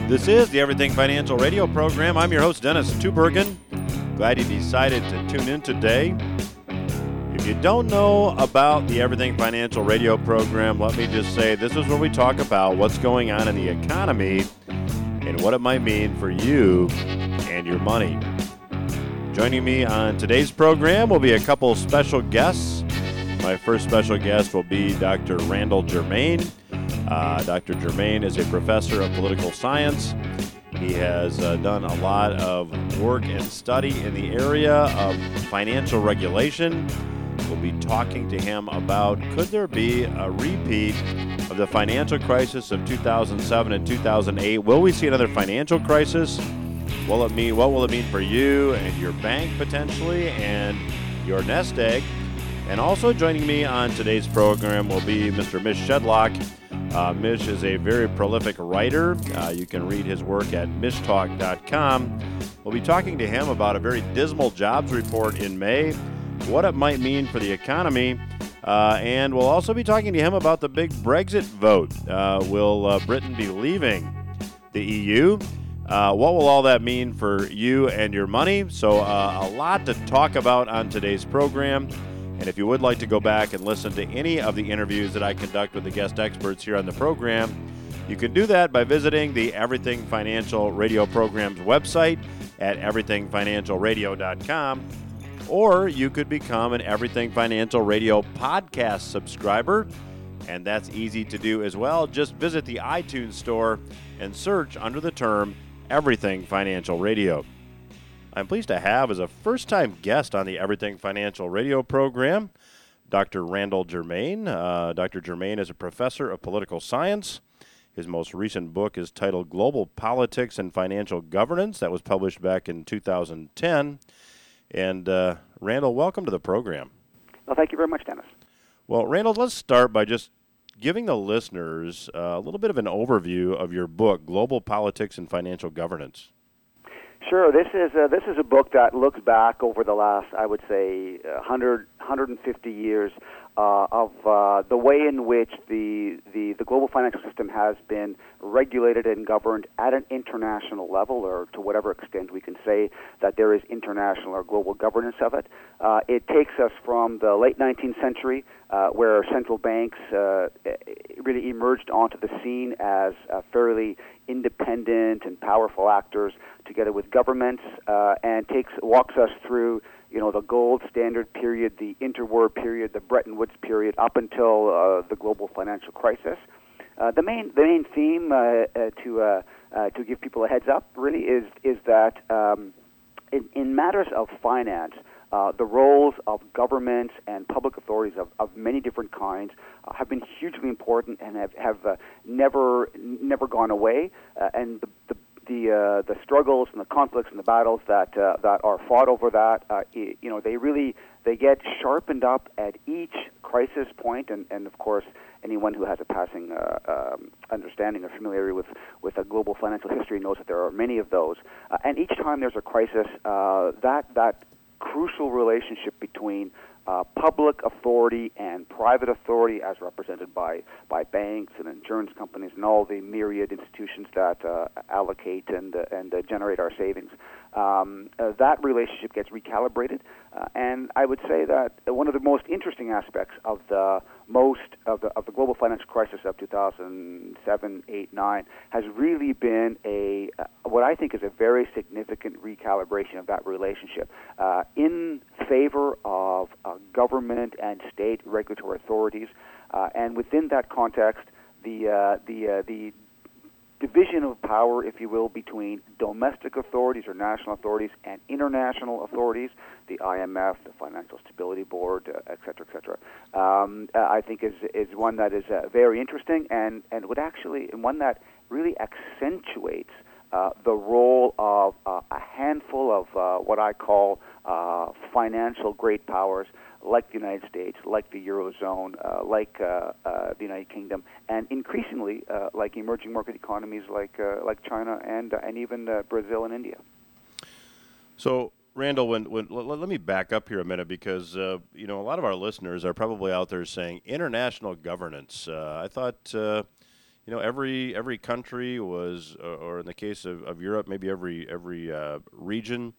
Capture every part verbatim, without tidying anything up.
This is the Everything Financial Radio program. I'm your host, Dennis Tubergen. Glad you decided to tune in today. If you don't know about the Everything Financial Radio program, let me just say this is where we talk about what's going on in the economy and what it might mean for you and your money. Joining me on today's program will be a couple special guests. My first special guest will be Doctor Randall Germain. Uh, Doctor Germain is a professor of political science. He has uh, done a lot of work and study in the area of financial regulation. We'll be talking to him about could there be a repeat of the financial crisis of two thousand seven and two thousand eight? Will we see another financial crisis? Will it mean, what will it mean for you and your bank potentially and your nest egg? And also joining me on today's program will be Mister Mish Shedlock. Uh, Mish is a very prolific writer. Uh, you can read his work at mish talk dot com. We'll be talking to him about a very dismal jobs report in May, what it might mean for the economy, uh, and we'll also be talking to him about the big Brexit vote. Uh, will uh, Britain be leaving the E U? Uh, what will all that mean for you and your money? So uh, a lot to talk about on today's program. And if you would like to go back and listen to any of the interviews that I conduct with the guest experts here on the program, you can do that by visiting the Everything Financial Radio program's website at everything financial radio dot com, or you could become an Everything Financial Radio podcast subscriber, and that's easy to do as well. Just visit the iTunes store and search under the term Everything Financial Radio. I'm pleased to have as a first-time guest on the Everything Financial Radio program, Doctor Randall Germain. Uh, Doctor Germain is a professor of political science. His most recent book is titled Global Politics and Financial Governance. That was published back in two thousand ten. And uh, Randall, welcome to the program. Well, thank you very much, Dennis. Well, Randall, let's start by just giving the listeners uh, a little bit of an overview of your book, Global Politics and Financial Governance. Sure. This is a, this is a book that looks back over the last, I would say, one hundred, one hundred fifty years uh, of uh, the way in which the, the the global financial system has been regulated and governed at an international level, or to whatever extent we can say that there is international or global governance of it. Uh, it takes us from the late nineteenth century, uh, where central banks uh, really emerged onto the scene as uh, fairly independent and powerful actors together with governments, uh, and takes walks us through, you know, the gold standard period, the interwar period, the Bretton Woods period, up until uh, the global financial crisis. Uh, the main the main theme uh, uh, to uh, uh, to give people a heads up really is is that um, in, in matters of finance, uh, the roles of governments and public authorities of, of many different kinds uh, have been hugely important and have have uh, never never gone away. Uh, and the the the, uh, the struggles and the conflicts and the battles that uh, that are fought over that, uh, you know, they really they get sharpened up at each crisis point, and, and of course, anyone who has a passing uh, um, understanding or familiarity with, with a global financial history knows that there are many of those. Uh, and each time there's a crisis, uh, that that crucial relationship between uh, public authority and private authority, as represented by, by banks and insurance companies and all the myriad institutions that uh, allocate and uh, and uh, generate our savings, um, uh, that relationship gets recalibrated. Uh, and I would say that one of the most interesting aspects of the most of the of the global financial crisis of two thousand seven, eight, nine has really been a uh, what I think is a very significant recalibration of that relationship uh, in favor of uh, government and state regulatory authorities, uh, and within that context, the uh, the uh, the division of power, if you will, between domestic authorities or national authorities and international authorities, the I M F, the Financial Stability Board, uh, et cetera, et cetera, um, uh, I think is is one that is uh, very interesting and, and would actually, and one that really accentuates uh, the role of uh, a handful of uh, what I call uh, financial great powers, like the United States, like the Eurozone, uh, like uh, uh, the United Kingdom, and increasingly uh, like emerging market economies like uh, like China and uh, and even uh, Brazil and India. So, Randall, when, when let, let me back up here a minute because uh, you know a lot of our listeners are probably out there saying international governance. Uh, I thought uh, you know, every every country was, uh, or in the case of, of Europe, maybe every every uh, region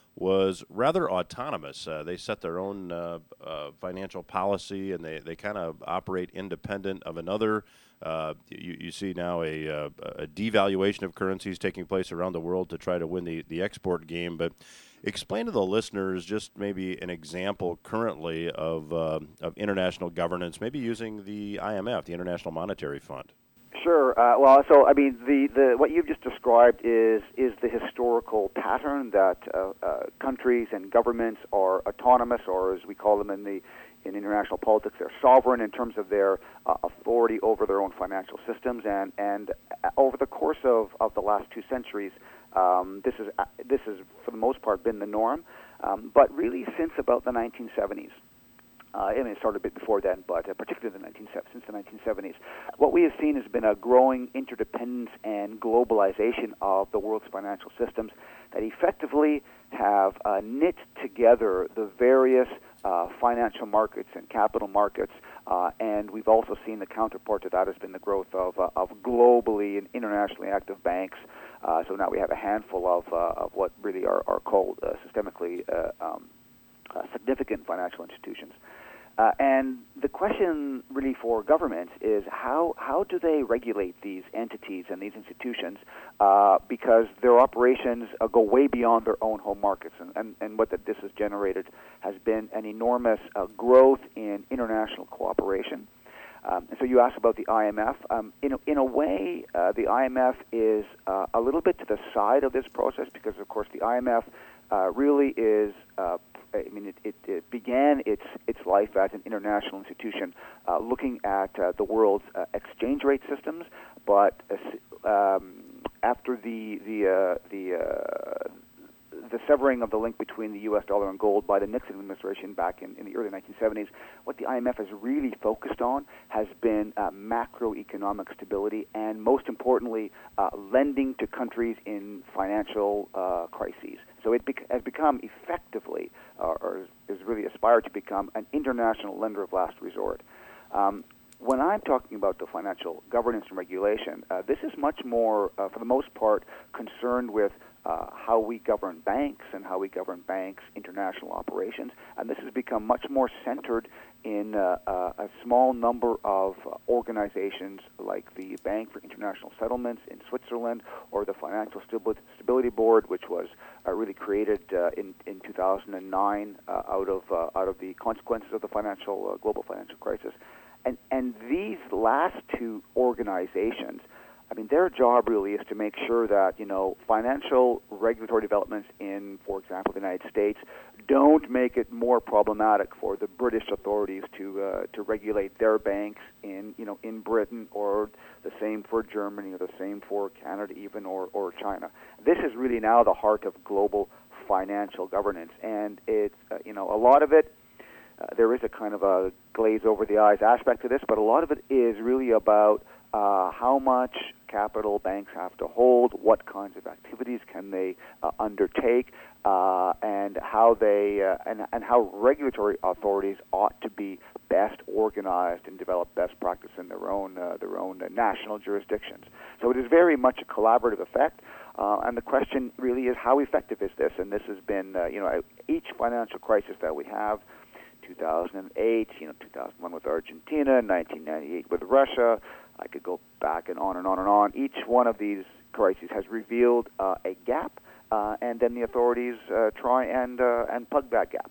was rather autonomous. Uh, they set their own uh, uh, financial policy, and they, they kind of operate independent of another. Uh, you, you see now a, uh, a devaluation of currencies taking place around the world to try to win the, the export game. But explain to the listeners just maybe an example currently of, uh, of international governance, maybe using the I M F, the International Monetary Fund. Sure. Uh, well, so I mean, the, the what you've just described is is the historical pattern that uh, uh, countries and governments are autonomous, or as we call them in the in international politics, they're sovereign in terms of their uh, authority over their own financial systems. And and over the course of, of the last two centuries, um, this is uh, this has for the most part been the norm. Um, but really, since about the nineteen seventies. Uh, I mean, it started a bit before then, but uh, particularly the nineteen, since the nineteen seventies, what we have seen has been a growing interdependence and globalization of the world's financial systems that effectively have uh, knit together the various uh, financial markets and capital markets, uh, and we've also seen the counterpart to that has been the growth of, uh, of globally and internationally active banks. Uh, so now we have a handful of, uh, of what really are, are called uh, systemically uh, um, uh, significant financial institutions. Uh, and the question really for governments is how how do they regulate these entities and these institutions uh, because their operations uh, go way beyond their own home markets. And, and, and what that this has generated has been an enormous uh, growth in international cooperation. Um, and so you asked about the I M F. Um, in, a, in a way, uh, the I M F is uh, a little bit to the side of this process because, of course, the I M F uh, really is uh, I mean, it, it, it began its its life as an international institution, uh, looking at uh, the world's uh, exchange rate systems. But uh, um, after the the uh, the uh, the severing of the link between the U S dollar and gold by the Nixon administration back in, in the early nineteen seventies, what the I M F has really focused on has been uh, macroeconomic stability and, most importantly, uh, lending to countries in financial uh, crises. So it bec- has become effectively, uh, or is really aspired to become, an international lender of last resort. Um, when I'm talking about the financial governance and regulation, uh, this is much more, uh, for the most part, concerned with Uh, how we govern banks and how we govern banks' international operations. And this has become much more centered in uh, uh, a small number of uh, organizations like the Bank for International Settlements in Switzerland or the Financial Stability Board, which was uh, really created uh, in, in two thousand nine uh, out of uh, out of the consequences of the financial uh, global financial crisis. And, and these last two organizations, I mean, their job really is to make sure that, you know, financial regulatory developments in, for example, the United States don't make it more problematic for the British authorities to uh, to regulate their banks in, you know, in Britain, or the same for Germany, or the same for Canada even, or, or China. This is really now the heart of global financial governance, and it's, uh, you know, a lot of it, uh, there is a kind of a glaze over the eyes aspect to this, but a lot of it is really about uh, how much capital banks have to hold, what kinds of activities can they uh, undertake, uh, and how they uh, and, and how regulatory authorities ought to be best organized and develop best practice in their own uh, their own uh, national jurisdictions. So it is very much a collaborative effect, uh, and the question really is how effective is this? And this has been uh, you know each financial crisis that we have. two thousand eight, you know, two thousand one with Argentina, nineteen ninety-eight with Russia. I could go back and on and on and on. Each one of these crises has revealed uh, a gap, uh, and then the authorities uh, try and uh, and plug that gap.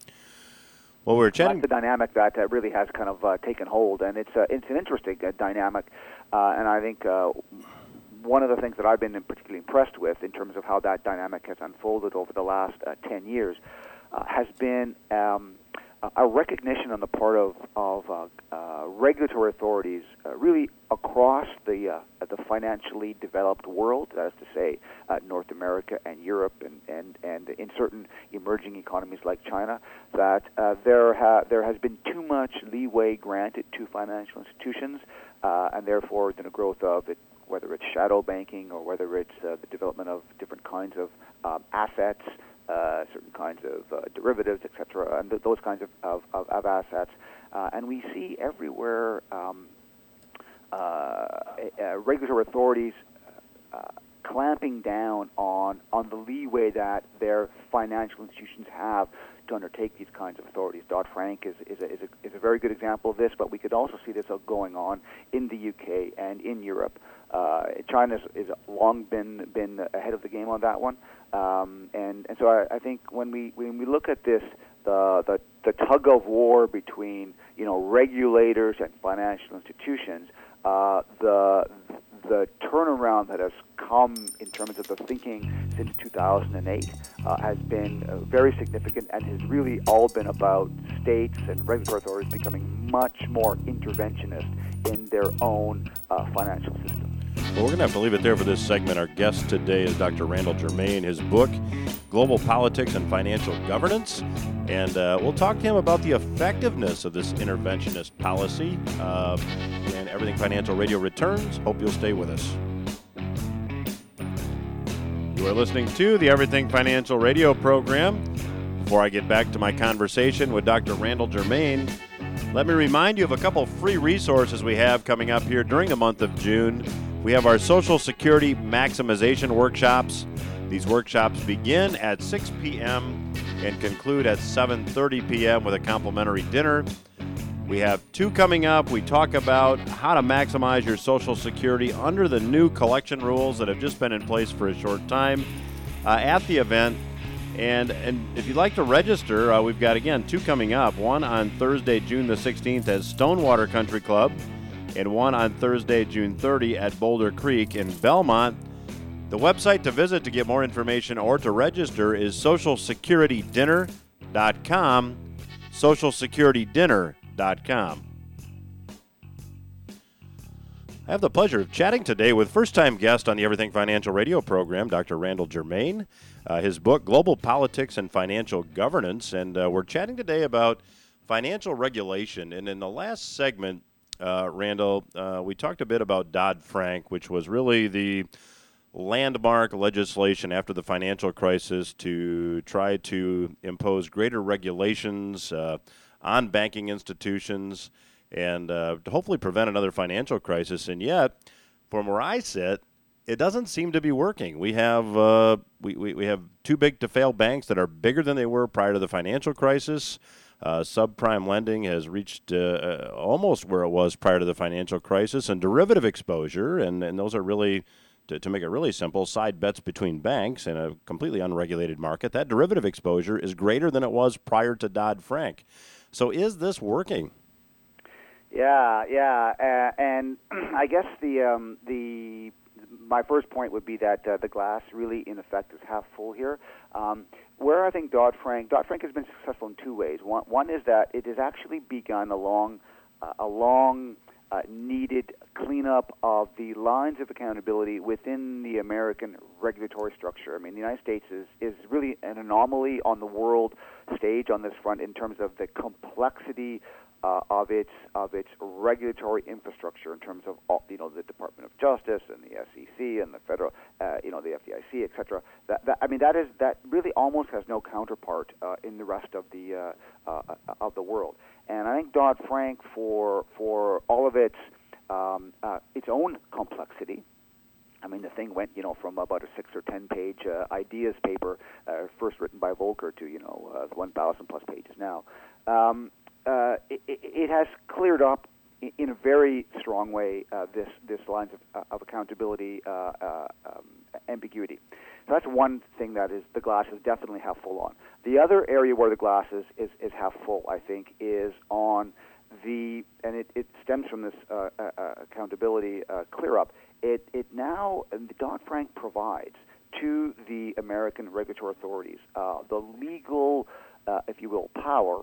Well, we're chatting. That's the dynamic that uh, really has kind of uh, taken hold, and it's uh, it's an interesting uh, dynamic, uh, and I think uh, one of the things that I've been particularly impressed with in terms of how that dynamic has unfolded over the last uh, ten years uh, has been um, a recognition on the part of, of uh, uh, regulatory authorities uh, really across the uh, the financially developed world, that is to say uh, North America and Europe and, and, and in certain emerging economies like China, that uh, there, ha- there has been too much leeway granted to financial institutions, uh, and therefore the growth of it, whether it's shadow banking or whether it's uh, the development of different kinds of um, assets, Uh, certain kinds of uh, derivatives, et cetera, and th- those kinds of, of, of, of assets. Uh, and we see everywhere um, uh, uh, regulatory authorities uh, clamping down on on the leeway that their financial institutions have to undertake these kinds of authorities. Dodd-Frank is is a, is a is a very good example of this, but we could also see this going on in the U K and in Europe. Uh, China has long been been ahead of the game on that one, um, and and so I, I think when we when we look at this, the the the tug of war between you know regulators and financial institutions, uh, the the turnaround that has come in terms of the thinking since two thousand eight uh, has been uh, very significant and has really all been about states and regulatory authorities becoming much more interventionist in their own uh, financial systems. Well, we're going to have to leave it there for this segment. Our guest today is Doctor Randall Germain. His book, Global Politics and Financial Governance. And uh, we'll talk to him about the effectiveness of this interventionist policy. Uh, and Everything Financial Radio returns. Hope you'll stay with us. You are listening to the Everything Financial Radio program. Before I get back to my conversation with Doctor Randall Germain, let me remind you of a couple free resources we have coming up here during the month of June. We have our Social Security Maximization Workshops. These workshops begin at six p.m. and conclude at seven thirty p.m. with a complimentary dinner. We have two coming up. We talk about how to maximize your Social Security under the new collection rules that have just been in place for a short time uh, at the event. And and if you'd like to register, uh, we've got, again, two coming up. One on Thursday, June the sixteenth at Stonewater Country Club, and one on Thursday, June thirtieth at Boulder Creek in Belmont. The website to visit to get more information or to register is social security dinner dot com, social security dinner dot com. I have the pleasure of chatting today with first-time guest on the Everything Financial Radio program, Doctor Randall Germain. Uh, his book, Global Politics and Financial Governance, and uh, we're chatting today about financial regulation. And in the last segment, uh, Randall, uh, we talked a bit about Dodd-Frank, which was really the landmark legislation after the financial crisis to try to impose greater regulations uh, on banking institutions and uh, to hopefully prevent another financial crisis. And yet, from where I sit, it doesn't seem to be working. We have uh, we, we, we have too big to fail banks that are bigger than they were prior to the financial crisis. Uh, subprime lending has reached uh, almost where it was prior to the financial crisis, and derivative exposure, and, and those are really, to, to make it really simple, side bets between banks in a completely unregulated market. That derivative exposure is greater than it was prior to Dodd-Frank. So is this working? Yeah, yeah, uh, and I guess the um, the my first point would be that uh, the glass really, in effect, is half full here. Um, where I think Dodd-Frank Dodd-Frank has been successful in two ways. One, one is that it has actually begun a long, uh, a long uh, needed cleanup of the lines of accountability within the American regulatory structure. I mean, the United States is is really an anomaly on the world stage on this front in terms of the complexity Uh, of its of its regulatory infrastructure in terms of all, you know the Department of Justice and the S E C and the federal uh, you know the F D I C, et cetera. That, that I mean that is that really almost has no counterpart uh, in the rest of the uh, uh, of the world. And I think Dodd-Frank, for for all of its um, uh, its own complexity. I mean, the thing went, you know, from about a six or ten page uh, ideas paper, uh, first written by Volcker, to you know uh, one thousand plus pages now. Um, Uh, it, it has cleared up in a very strong way uh, this this lines of, uh, of accountability uh, uh, um, ambiguity. So that's one thing that is the glass is definitely half full on. The other area where the glass is, is, is half full, I think, is on the and it, it stems from this uh, uh, accountability uh, clear up. It it now the Dodd-Frank provides to the American regulatory authorities uh, the legal, uh, if you will, power.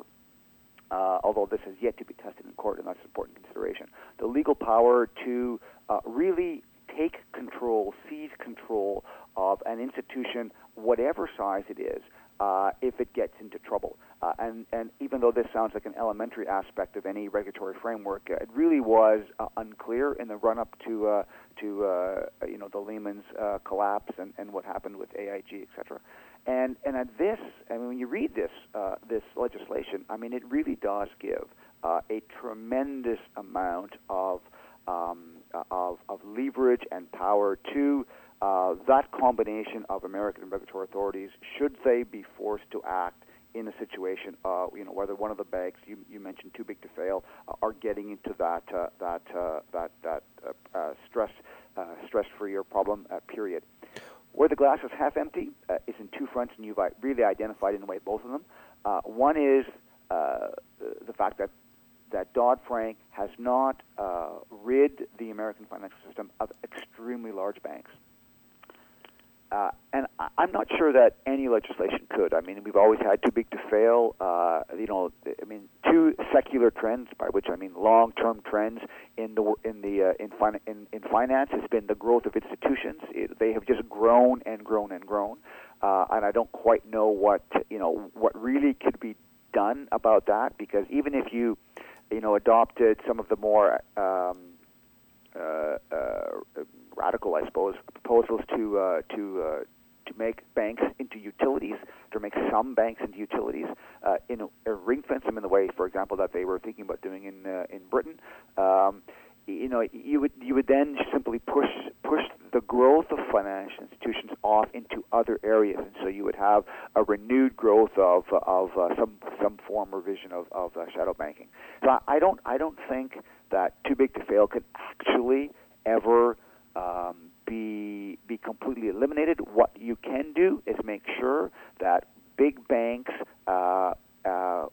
Uh, although this has yet to be tested in court, and that's an important consideration, the legal power to uh, really take control, seize control of an institution, whatever size it is, uh, if it gets into trouble. Uh, and, and even though this sounds like an elementary aspect of any regulatory framework, uh, it really was uh, unclear in the run-up to uh, to uh, you know the Lehman's uh, collapse and, and what happened with A I G, et cetera. And and at this, I mean, when you read this uh, this legislation, I mean, it really does give uh, a tremendous amount of um, of, of leverage and power to uh, that combination of American regulatory authorities, should they be forced to act in a situation, uh, you know, whether one of the banks you, you mentioned too big to fail uh, are getting into that uh, that uh, that that uh, uh, stress uh, stress-free or problem uh, period. Where the glass is half empty uh, is in two fronts, and you've really identified in a way both of them. Uh, one is uh, the fact that that Dodd-Frank has not uh, rid the American financial system of extremely large banks. Uh, and I- I'm not sure that any legislation could. I mean, we've always had too big to fail. Uh, you know, I mean, two secular trends, by which I mean long-term trends in the in the uh, in, fin- in in finance, has been the growth of institutions. It, they have just grown and grown and grown, uh, and I don't quite know what you know what really could be done about that, because even if you you know adopted some of the more um, uh, uh, radical, I suppose, proposals to uh, to uh, to make banks into utilities, to make some banks into utilities, uh, in a, a ring fence them in the way, for example, that they were thinking about doing in uh, in Britain. Um, you know, you would you would then simply push push the growth of financial institutions off into other areas, and so you would have a renewed growth of of uh, some some form or vision of of uh, shadow banking. So I don't I don't think that too big to fail could actually ever um, be be completely eliminated. What you can do is make sure that big banks uh, uh, uh,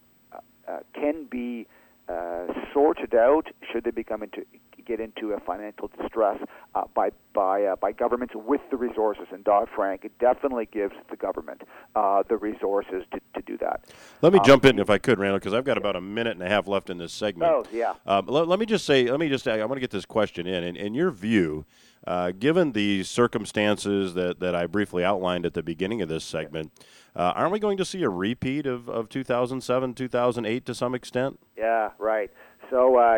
can be uh, sorted out should they become into get into a financial distress uh, by by uh, by governments with the resources. And Dodd-Frank, it definitely gives the government uh, the resources to, to do that. Let me um, jump in if I could, Randall, because I've got about a minute and a half left in this segment. Oh, yeah. Um, let, let me just say, let me just, I want to get this question in. In, in your view, uh, given the circumstances that, that I briefly outlined at the beginning of this segment, uh, aren't we going to see a repeat of, of two thousand seven, two thousand eight to some extent? Yeah, right. So uh,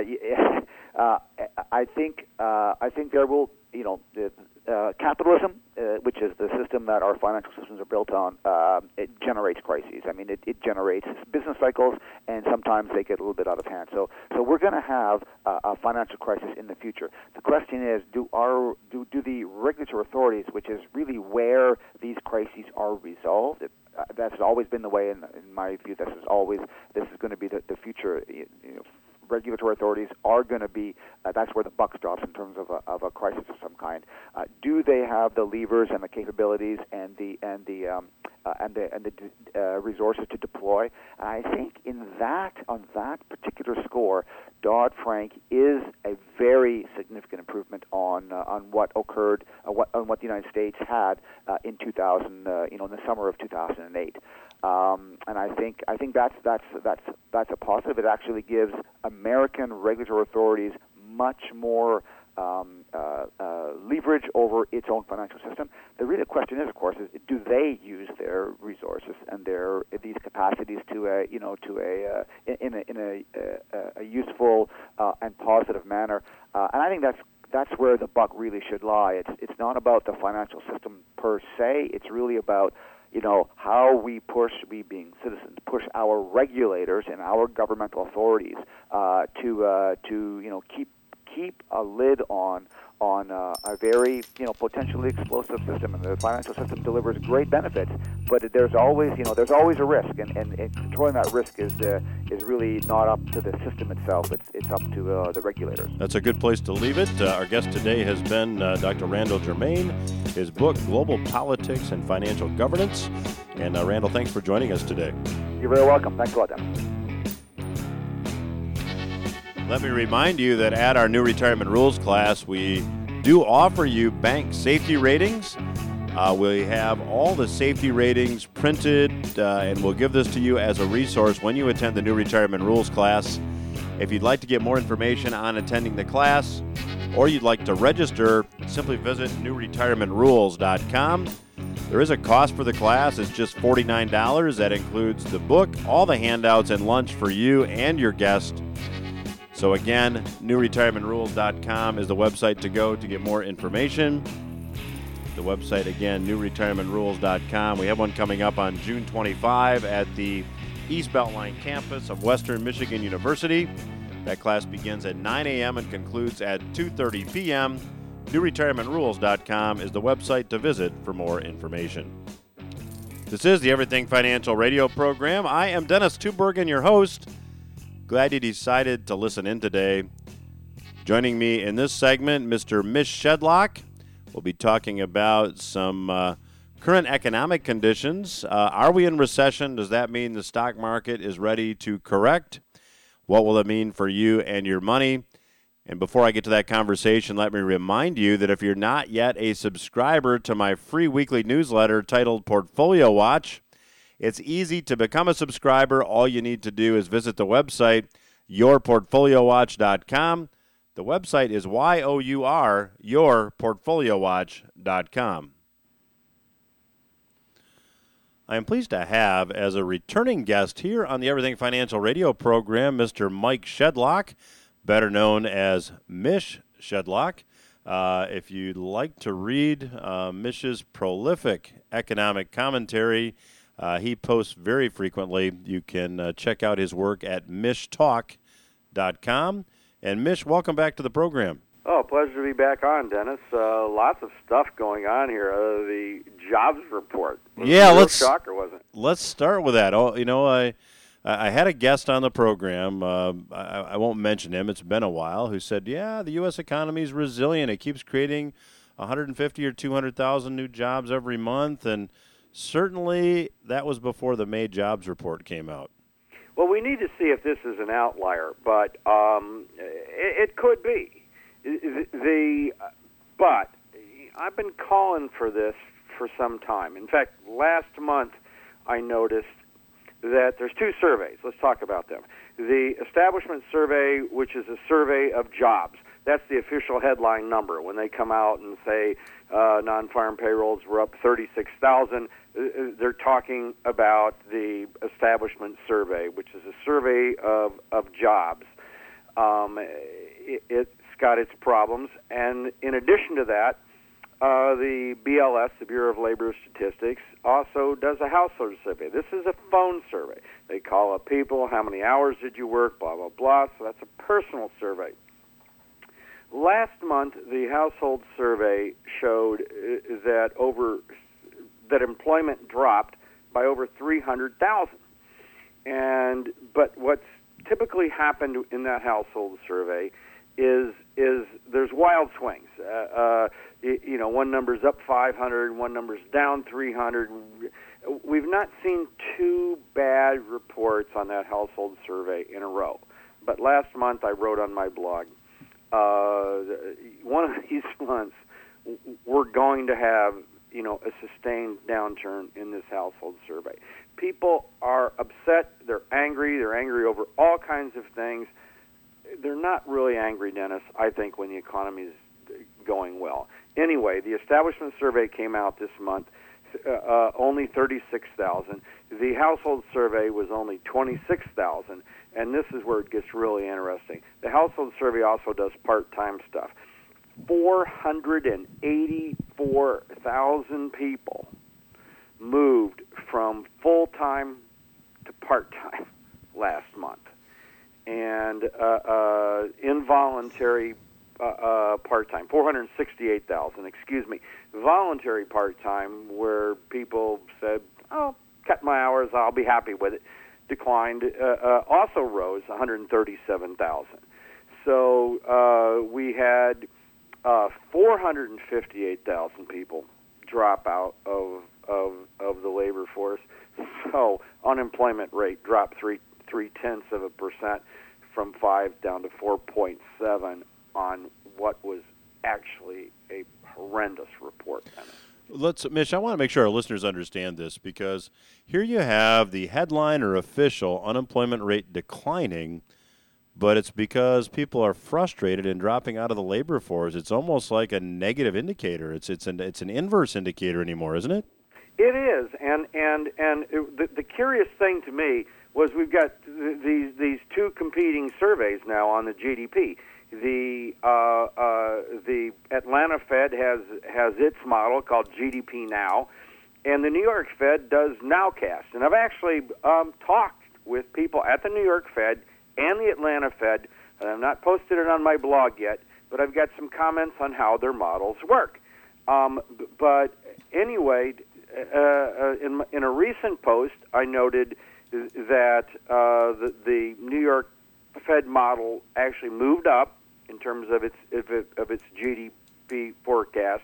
uh, I think uh, I think there will, you know, the, uh, capitalism, uh, which is the system that our financial systems are built on, uh, it generates crises. I mean, it, it generates business cycles, and sometimes they get a little bit out of hand. So, so we're going to have uh, a financial crisis in the future. The question is, do our do, do the regulatory authorities, which is really where these crises are resolved, it, uh, that's always been the way, in, in my view. This is always this is going to be the, the future. You know, regulatory authorities are going to be, uh, that's where the buck stops in terms of a, of a crisis of some kind. Uh, do they have the levers and the capabilities and the and the um, uh, and the and the uh, resources to deploy? And I think in that on that particular score, Dodd-Frank is a very significant improvement on uh, on what occurred, uh, what, on what the United States had uh, in two thousand, uh, you know, in the summer of two thousand eight. Um, and I think I think that's that's that's that's a positive. It actually gives American regulatory authorities much more um, uh, uh, leverage over its own financial system. The real question is, of course, is do they use their resources and their these capacities to a you know to a uh, in a in a, a, a useful uh, and positive manner? Uh, and I think that's that's where the buck really should lie. It's it's not about the financial system per se. It's really about you know, how we push, we being citizens, push our regulators and our governmental authorities uh, to, uh, to you know, keep keep a lid on on uh, a very, you know, potentially explosive system. And the financial system delivers great benefits, but there's always, you know, there's always a risk, and, and, and controlling that risk is uh, is really not up to the system itself. It's it's up to uh, the regulators. That's a good place to leave it. Uh, our guest today has been uh, Doctor Randall Germain. His book, Global Politics and Financial Governance. And uh, Randall, thanks for joining us today. You're very welcome. Thanks a lot, Dan. Let me remind you that at our new retirement rules class, we do offer you bank safety ratings. Uh, we have all the safety ratings printed, uh, and we'll give this to you as a resource when you attend the new retirement rules class. If you'd like to get more information on attending the class, or you'd like to register, simply visit new retirement rules dot com. There is a cost for the class. It's just forty-nine dollars. That includes the book, all the handouts, and lunch for you and your guest. So again, new retirement rules dot com is the website to go to get more information. The website again, new retirement rules dot com. We have one coming up on June twenty-fifth at the East Beltline campus of Western Michigan University. That class begins at nine a.m. and concludes at two thirty p.m. new retirement rules dot com is the website to visit for more information. This is the Everything Financial radio program. I am Dennis Tubbergen, your host. Glad you decided to listen in today. Joining me in this segment, Mister Mish Shedlock. We'll be talking about some uh, current economic conditions. Uh, are we in recession? Does that mean the stock market is ready to correct? What will it mean for you and your money? And before I get to that conversation, let me remind you that if you're not yet a subscriber to my free weekly newsletter titled Portfolio Watch, it's easy to become a subscriber. All you need to do is visit the website, your portfolio watch dot com. The website is Y O U R, your portfolio watch dot com. I am pleased to have as a returning guest here on the Everything Financial radio program, Mister Mike Shedlock, better known as Mish Shedlock. Uh, if you'd like to read uh, Mish's prolific economic commentary, uh, he posts very frequently. You can uh, check out his work at mish talk dot com. And Mish, welcome back to the program. Oh, pleasure to be back on, Dennis. Uh, lots of stuff going on here. Uh, the jobs report. Was yeah, a real let's shocker, wasn't it? Let's start with that. Oh, you know, I I had a guest on the program. Uh, I, I won't mention him. It's been a while. Who said, "Yeah, the U S economy is resilient. It keeps creating one hundred fifty or two hundred thousand new jobs every month." And certainly, that was before the May jobs report came out. Well, we need to see if this is an outlier, but um, it, it could be. The, the but I've been calling for this for some time. In fact, last month I noticed that there's two surveys. Let's talk about them. The Establishment Survey, which is a survey of jobs. That's the official headline number. When they come out and say uh, non-farm payrolls were up thirty-six thousand, uh, they're talking about the Establishment Survey, which is a survey of, of jobs. Um, it, it's got its problems. And in addition to that, uh, the B L S, the Bureau of Labor Statistics, also does a household survey. This is a phone survey. They call up people, how many hours did you work, blah, blah, blah. So that's a personal survey. Last month, the household survey showed uh, that over that employment dropped by over three hundred thousand. And but what's typically happened in that household survey is is there's wild swings. Uh, uh, you, you know, one number's up five hundred, one number's down three hundred. We've not seen two bad reports on that household survey in a row. But last month, I wrote on my blog, Uh, one of these months, we're going to have, you know, a sustained downturn in this household survey. People are upset. They're angry. They're angry over all kinds of things. They're not really angry, Dennis, I think, when the economy is going well. Anyway, the Establishment Survey came out this month, uh, uh, only thirty-six thousand. The household survey was only twenty-six thousand. And this is where it gets really interesting. The household survey also does part-time stuff. four hundred eighty-four thousand people moved from full-time to part-time last month. And uh, uh, involuntary uh, uh, part-time, four hundred sixty-eight thousand, excuse me. Voluntary part-time, where people said, oh, cut my hours, I'll be happy with it, declined, uh, uh, also rose one hundred thirty-seven thousand. So uh, we had uh, four hundred fifty-eight thousand people drop out of, of of the labor force. So unemployment rate dropped three three tenths of a percent from five down to four point seven on what was actually a horrendous report. Let's, Mish, I want to make sure our listeners understand this, because here you have the headline or official unemployment rate declining, but it's because people are frustrated and dropping out of the labor force. It's almost like a negative indicator. It's it's an it's an inverse indicator anymore, isn't it? It is, and and and it, the, the curious thing to me was we've got th- these these two competing surveys now on the G D P. The uh, uh, the Atlanta Fed has has its model called G D P Now, and the New York Fed does Nowcast. And I've actually um, talked with people at the New York Fed and the Atlanta Fed and I've not posted it on my blog yet, but I've got some comments on how their models work. Um, b- but anyway, uh, uh, in, in a recent post, I noted that uh, the, the New York Fed model actually moved up in terms of its of, it, of its G D P forecast,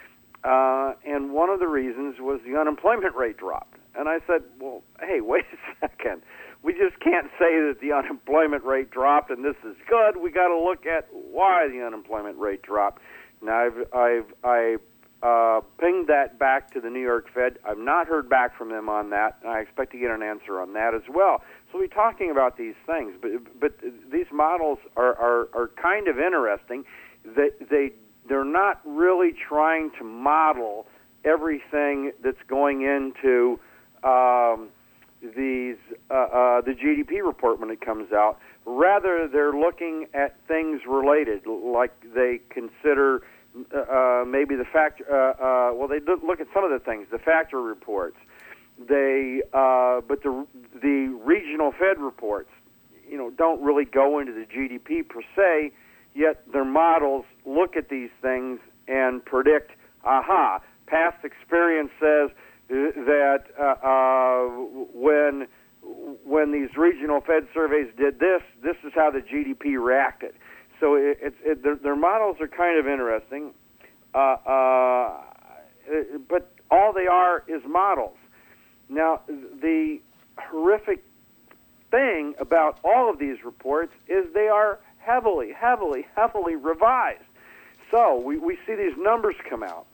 uh, and one of the reasons was the unemployment rate dropped. And I said, well, hey, wait a second. We just can't say that the unemployment rate dropped and this is good. We got to look at why the unemployment rate dropped. Now, I've I've I uh, pinged that back to the New York Fed. I've not heard back from them on that, and I expect to get an answer on that as well. So we're talking about these things, but but these models are are, are kind of interesting. They they they're not really trying to model everything that's going into um, these uh, uh, the G D P report when it comes out. Rather, they're looking at things related, like they consider uh, maybe the fact. Uh, uh, well, they look at some of the things, the factor reports. They, uh, but the the regional Fed reports, you know, don't really go into the G D P per se. Yet their models look at these things and predict. Aha! Past experience says that uh, uh, when when these regional Fed surveys did this, this is how the G D P reacted. So it, it, it, their, their models are kind of interesting, uh, uh, but all they are is models. Now, the horrific thing about all of these reports is they are heavily, heavily, heavily revised. So we, we see these numbers come out,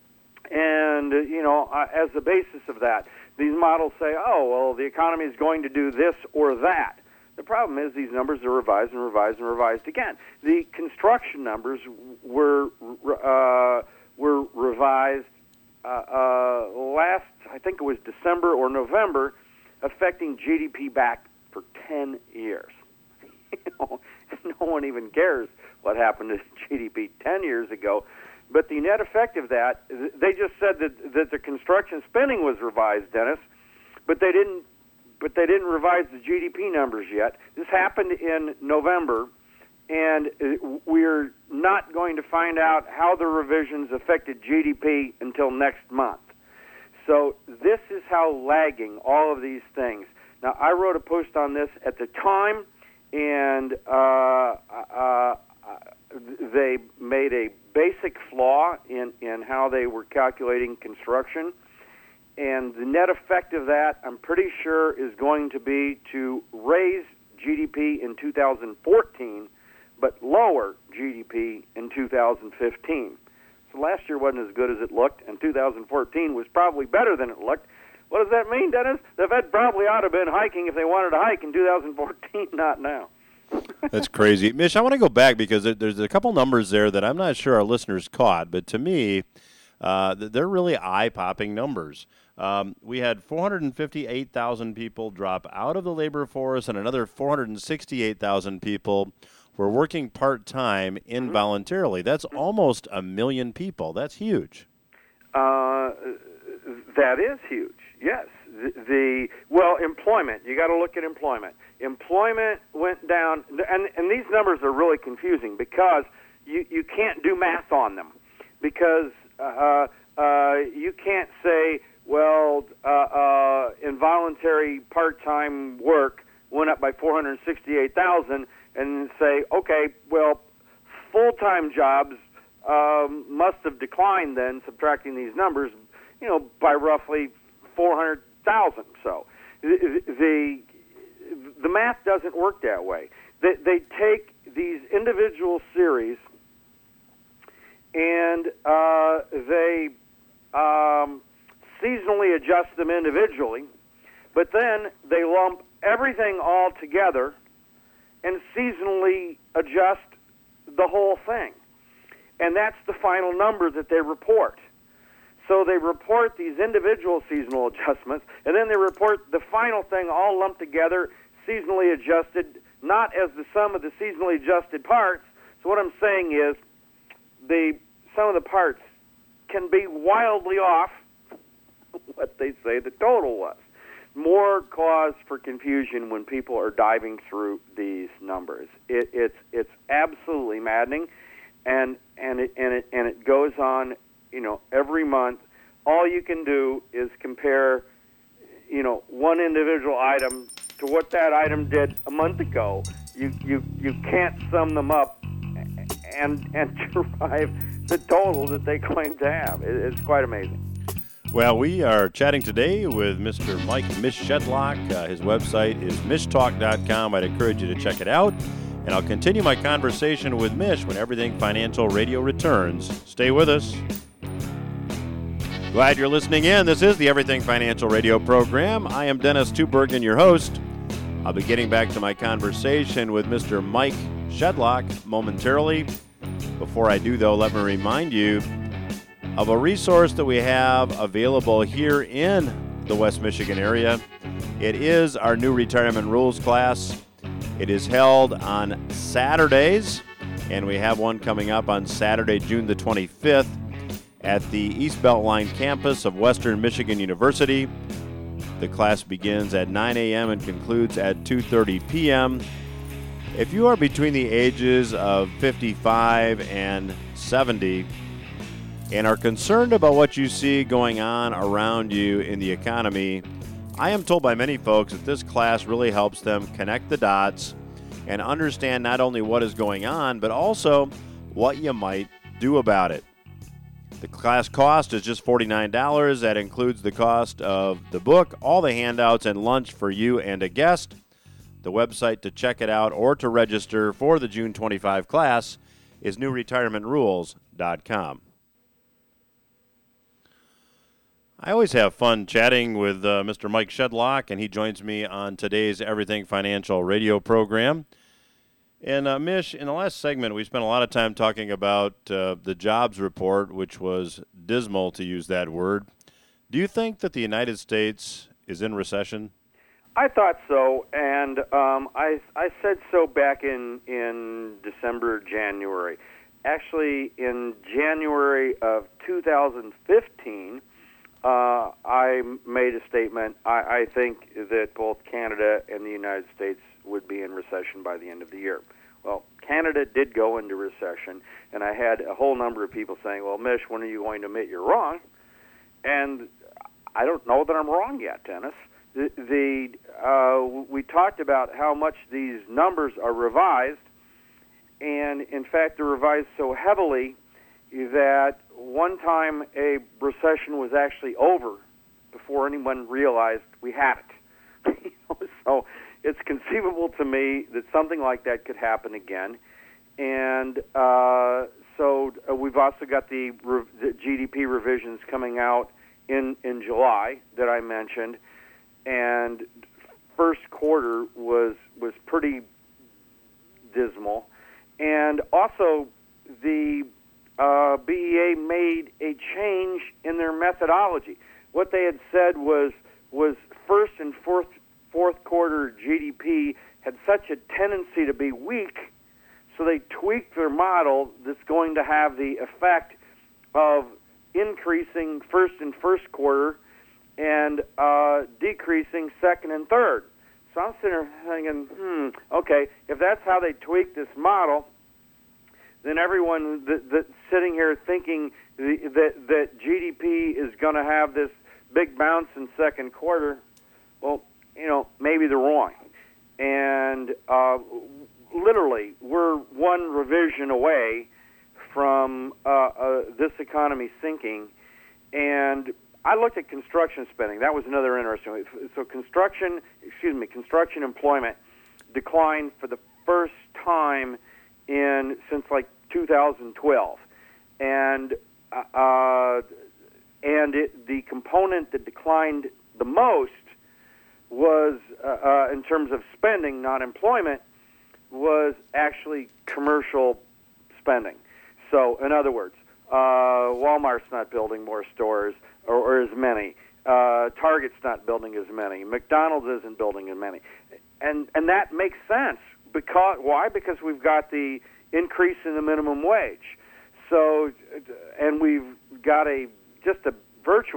and, uh, you know, uh, as the basis of that, these models say, oh, well, the economy is going to do this or that. The problem is these numbers are revised and revised and revised again. The construction numbers were uh, were revised uh, uh, last, I think it was December or November, affecting G D P back for ten years. You know, no one even cares what happened to G D P ten years ago. But the net effect of that, they just said that, that the construction spending was revised, Dennis, but they didn't but they didn't revise the G D P numbers yet. This happened in November, and we're not going to find out how the revisions affected G D P until next month. So this is how lagging all of these things. Now, I wrote a post on this at the time, and uh, uh, they made a basic flaw in, in how they were calculating construction. And the net effect of that, I'm pretty sure, is going to be to raise G D P in two thousand fourteen, but lower G D P in two thousand fifteen. So last year wasn't as good as it looked, and two thousand fourteen was probably better than it looked. What does that mean, Dennis? The Fed probably ought to have been hiking if they wanted to hike in two thousand fourteen, not now. That's crazy. Mitch, I want to go back because there's a couple numbers there that I'm not sure our listeners caught, but to me, uh, they're really eye-popping numbers. Um, we had four hundred fifty-eight thousand people drop out of the labor force, and another four hundred sixty-eight thousand people were working part-time involuntarily. That's almost a million people. That's huge. Uh, that is huge, yes. The, the well, employment, you got to look at employment. Employment went down, and, and these numbers are really confusing because you, you can't do math on them because uh, uh, you can't say, well, uh, uh, involuntary part-time work went up by four hundred sixty-eight thousand, and say, okay, well, full-time jobs um, must have declined then, subtracting these numbers, you know, by roughly four hundred thousand. So the, the the math doesn't work that way. They, they take these individual series and uh, they um, seasonally adjust them individually, but then they lump everything all together and seasonally adjust the whole thing. And that's the final number that they report. So they report these individual seasonal adjustments, and then they report the final thing all lumped together, seasonally adjusted, not as the sum of the seasonally adjusted parts. So what I'm saying is the sum of the parts can be wildly off what they say the total was. more cause for confusion when people are diving through these numbers. It, it's it's absolutely maddening, and and it and it and it goes on, you know, every month. All you can do is compare, you know, one individual item to what that item did a month ago. You you you can't sum them up and and derive the total that they claim to have. It, it's quite amazing. Well, we are chatting today with Mister Mike Mish Shedlock. Uh, his website is mish talk dot com. I'd encourage you to check it out. And I'll continue my conversation with Mish when Everything Financial Radio returns. Stay with us. Glad you're listening in. This is the Everything Financial Radio program. I am Dennis Tubbergen, your host. I'll be getting back to my conversation with Mister Mike Shedlock momentarily. Before I do, though, let me remind you of a resource that we have available here in the West Michigan area. It is our new retirement rules class. It is held on Saturdays, and we have one coming up on Saturday, June the twenty-fifth at the East Beltline campus of Western Michigan University. The class begins at nine a.m. and concludes at two thirty p.m. If you are between the ages of fifty-five and seventy and are concerned about what you see going on around you in the economy, I am told by many folks that this class really helps them connect the dots and understand not only what is going on, but also what you might do about it. The class cost is just forty-nine dollars. That includes the cost of the book, all the handouts, and lunch for you and a guest. The website to check it out or to register for the June twenty-fifth class is new retirement rules dot com. I always have fun chatting with uh, Mister Mike Shedlock, and he joins me on today's Everything Financial Radio program. And, uh, Mish, in the last segment, we spent a lot of time talking about uh, the jobs report, which was dismal, to use that word. Do you think that the United States is in recession? I thought so, and um, I, I said so back in, in December, January. Actually, in January of two thousand fifteen, Uh, I made a statement. I, I think that both Canada and the United States would be in recession by the end of the year. Well, Canada did go into recession, and I had a whole number of people saying, well, Mish, when are you going to admit you're wrong? And I don't know that I'm wrong yet, Dennis. The, the uh, we talked about how much these numbers are revised, and in fact they're revised so heavily that one time a recession was actually over before anyone realized we had it. You know, so it's conceivable to me that something like that could happen again. And uh, so uh, we've also got the, re- the G D P revisions coming out in, in July that I mentioned. And first quarter was was pretty dismal. And also the Uh, B E A made a change in their methodology. What they had said was was first and fourth fourth quarter G D P had such a tendency to be weak, so they tweaked their model that's going to have the effect of increasing first and first quarter and uh, decreasing second and third. So I'm sitting there thinking, hmm, okay, if that's how they tweaked this model, then everyone that, that's sitting here thinking the, that that G D P is going to have this big bounce in second quarter, well, you know, maybe they're wrong. And uh, literally, we're one revision away from uh, uh, this economy sinking. And I looked at construction spending. That was another interesting one. So construction, excuse me, construction employment declined for the first time in since like two thousand twelve, and uh, and it, the component that declined the most was uh, uh, in terms of spending, not employment, was actually commercial spending. So, in other words, uh, Walmart's not building more stores or, or as many. Uh, Target's not building as many. McDonald's isn't building as many, and and that makes sense. Because why? Because we've got the increase in the minimum wage. So, and we've got a just a virtual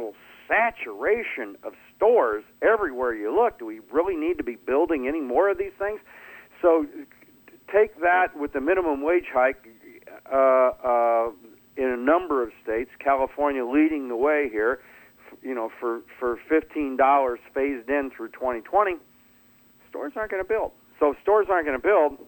saturation of stores everywhere you look. Do we really need to be building any more of these things? So take that with the minimum wage hike uh, uh, in a number of states, California leading the way here, you know, for, for fifteen dollars phased in through twenty twenty, stores aren't going to build. So if stores aren't going to build,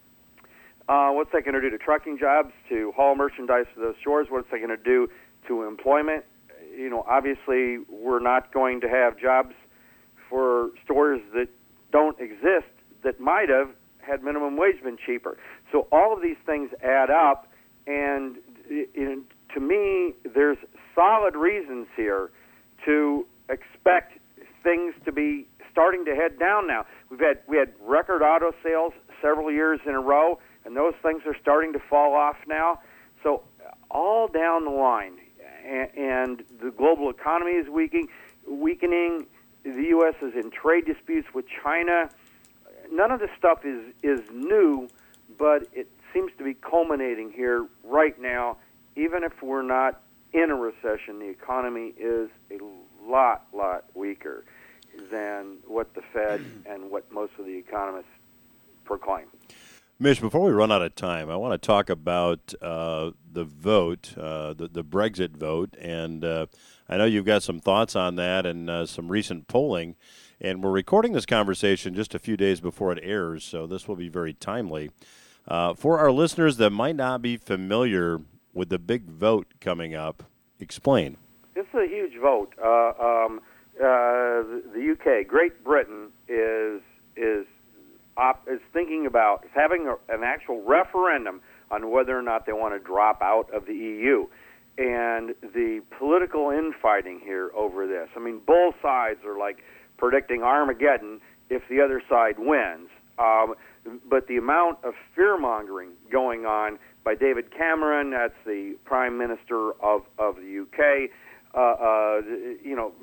uh, what's that going to do to trucking jobs, to haul merchandise to those stores? What's that going to do to employment? You know, obviously we're not going to have jobs for stores that don't exist that might have had minimum wage been cheaper. So all of these things add up, and it, to me, there's solid reasons here to expect things to be starting to head down now. We've had we had record auto sales several years in a row, and those things are starting to fall off now. So all down the line, and, and the global economy is weakening. Weakening. The U S is in trade disputes with China. None of this stuff is is new, but it seems to be culminating here right now. Even if we're not in a recession, the economy is a lot, lot weaker than what the Fed and what most of the economists proclaim. Mish, before we run out of time, I want to talk about uh, the vote, uh, the, the Brexit vote, and uh, I know you've got some thoughts on that and uh, some recent polling, and we're recording this conversation just a few days before it airs, so this will be very timely. Uh, for our listeners that might not be familiar with the big vote coming up, explain. This is a huge vote. Uh, um, uh, the, the U K, Great Britain, is is op, is thinking about is having a, an actual referendum on whether or not they want to drop out of the E U. And the political infighting here over this, I mean, both sides are like predicting Armageddon if the other side wins. Um, but the amount of fear-mongering going on by David Cameron, that's the Prime Minister of, of the U K, uh, uh, you know,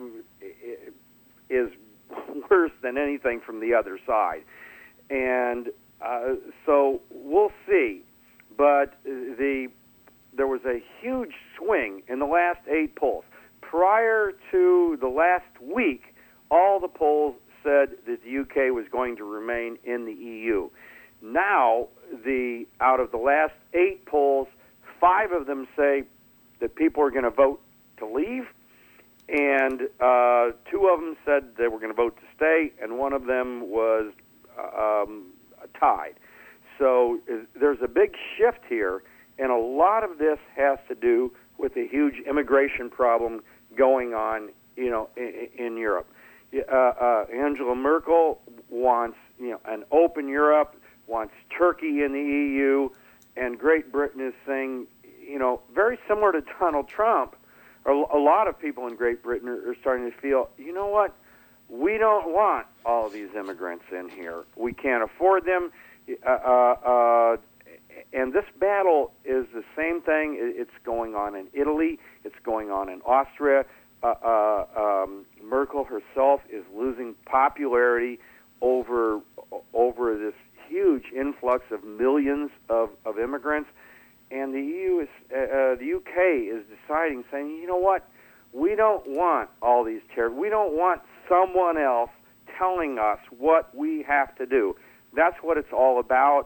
is worse than anything from the other side. And uh, so we'll see. But the there was a huge swing in the last eight polls. Prior to the last week, all the polls said that the U K was going to remain in the E U. Now, the out of the last eight polls, five of them say that people are going to vote to leave, and uh, two of them said they were going to vote to stay, and one of them was um, tied. So uh, there's a big shift here, and a lot of this has to do with the huge immigration problem going on, you know, in, in Europe. Uh, uh, Angela Merkel wants, you know, an open Europe, wants Turkey in the E U, and Great Britain is saying, you know, very similar to Donald Trump, a, a lot of people in Great Britain are, are starting to feel, you know what, we don't want all of these immigrants in here. We can't afford them. Uh, uh, uh, and this battle is the same thing. It's going on in Italy. It's going on in Austria. Uh, uh, um, Merkel herself is losing popularity over over this huge influx of millions of, of immigrants, and the E U is uh, uh, the U K is deciding, saying, you know what, we don't want all these terrorists. We don't want someone else telling us what we have to do. That's what it's all about.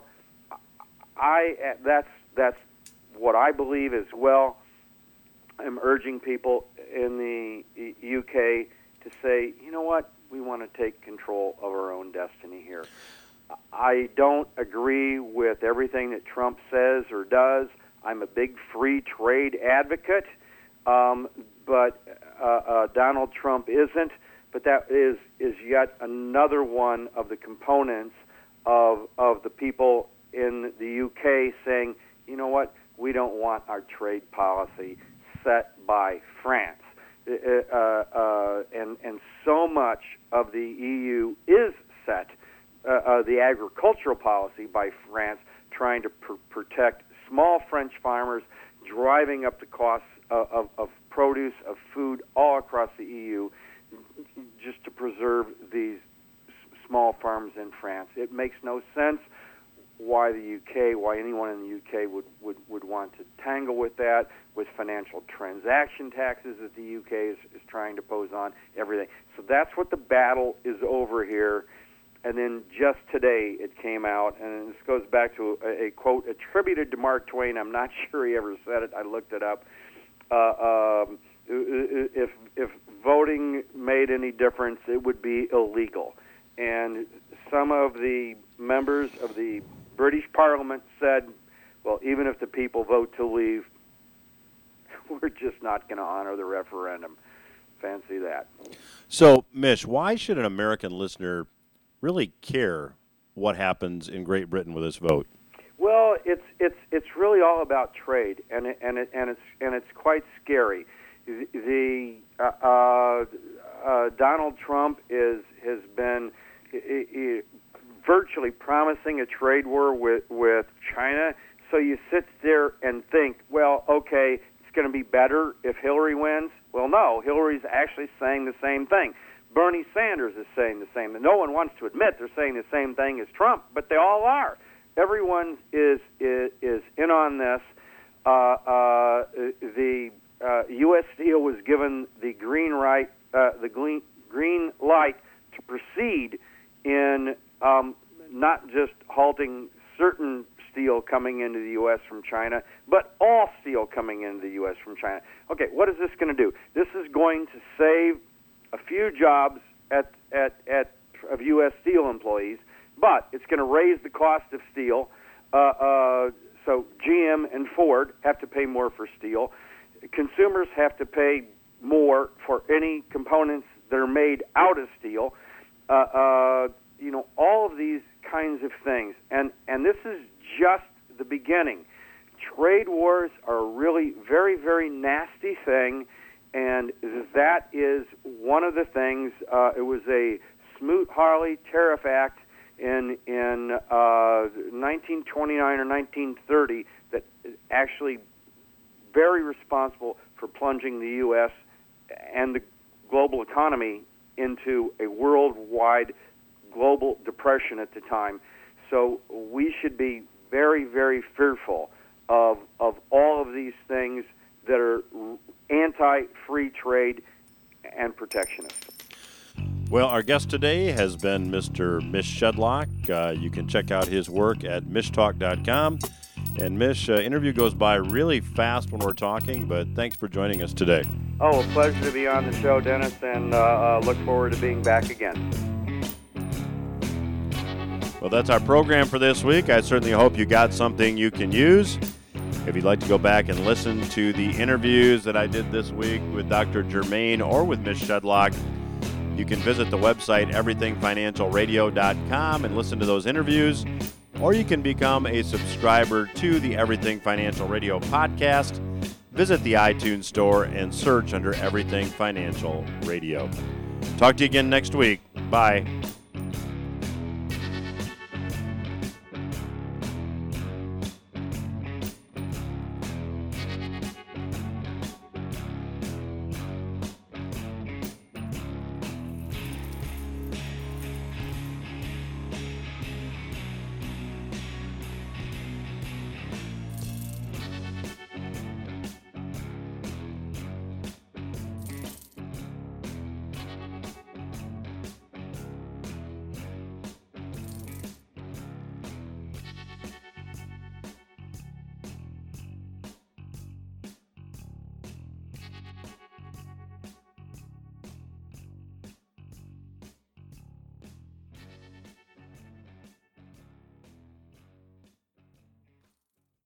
I that's that's what I believe as well. I'm urging people in the U K to say, you know what, we want to take control of our own destiny here. I don't agree with everything that Trump says or does. I'm a big free trade advocate, um, but uh, uh, Donald Trump isn't. But that is is yet another one of the components of of the people in the U K saying, you know what, we don't want our trade policy set by France. Uh, uh, and, and so much of the E U is set, uh, uh, the agricultural policy by France, trying to pr- protect small French farmers, driving up the costs of, of, of produce, of food all across the E U, just to preserve these s- small farms in France. It makes no sense. why the U K, why anyone in the U K would, would, would want to tangle with that, with financial transaction taxes that the U K is, is trying to pose on everything. So that's what the battle is over here. And then just today it came out, and this goes back to a, a quote attributed to Mark Twain. I'm not sure he ever said it. I looked it up. Uh, um, if if voting made any difference, it would be illegal. And some of the members of the British Parliament said, well, even if the people vote to leave, we're just not going to honor the referendum. Fancy that. So, Mish, why should an American listener really care what happens in Great Britain with this vote? Well, it's it's it's really all about trade, and it, and it, and it's and it's quite scary. The, the uh, uh, uh, Donald Trump is has been he, he, virtually promising a trade war with with China. So you sit there and think, well, okay, it's going to be better if Hillary wins. Well, no, Hillary's actually saying the same thing. Bernie Sanders is saying the same thing. No one wants to admit they're saying the same thing as Trump, but they all are. Everyone is is, is in on this. Uh, uh, the uh, U S Steel was given the green right, uh, the green, green light to proceed in um, not just halting certain steel coming into the U S from China, but all steel coming into the U S from China. Okay, what is this going to do? This is going to save a few jobs at at at of U S Steel employees, but it's going to raise the cost of steel. Uh, uh, so G M and Ford have to pay more for steel. Consumers have to pay more for any components that are made out of steel. Uh, uh, you know, all of these kinds of things. And, and this is just the beginning. Trade wars are a really very, very nasty thing, and that is one of the things. Uh, it was a Smoot-Hawley Tariff Act in in uh, nineteen twenty-nine or nineteen thirty that is actually very responsible for plunging the U S and the global economy into a worldwide global depression at the time. So we should be very, very fearful of of all of these things that are anti-free trade and protectionist. Well, our guest today has been Mister Mish Shedlock. Uh, you can check out his work at mish talk dot com. And Mish, uh, interview goes by really fast when we're talking, but thanks for joining us today. Oh, a pleasure to be on the show, Dennis, and uh, uh, look forward to being back again. Well, that's our program for this week. I certainly hope you got something you can use. If you'd like to go back and listen to the interviews that I did this week with Doctor Germain or with Mish Shedlock, you can visit the website everything financial radio dot com and listen to those interviews, or you can become a subscriber to the Everything Financial Radio podcast. Visit the iTunes store and search under Everything Financial Radio. Talk to you again next week. Bye.